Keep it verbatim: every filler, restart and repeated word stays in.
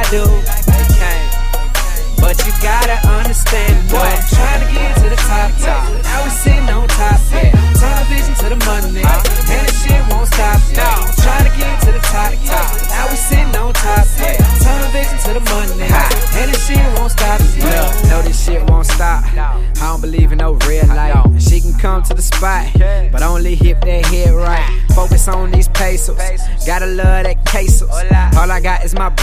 do. They can't. But you gotta understand, boy, I'm trying to get to the top, top. Now we sitting on top, yeah. Tunnel vision to the money, and this shit won't stop, yeah. I'm trying to get to the top, top. Now we sitting on top, yeah. Tunnel vision to the money, and this shit won't stop, yeah. Look, know this shit won't stop. I don't believe in no red light. She can come to the spot, but only hit that head right. Focus on these pesos, gotta love that quesos. All I got is my